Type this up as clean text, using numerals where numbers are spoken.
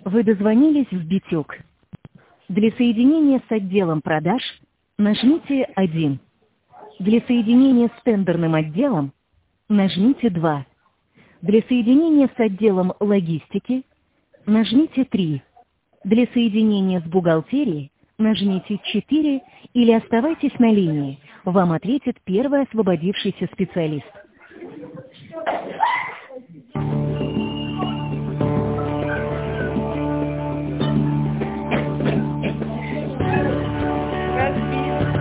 Вы дозвонились в Битюк. Для соединения с отделом продаж нажмите 1. Для соединения с тендерным отделом нажмите 2. Для соединения с отделом логистики нажмите 3. Для соединения с бухгалтерией нажмите 4 или оставайтесь на линии. Вам ответит первый освободившийся специалист.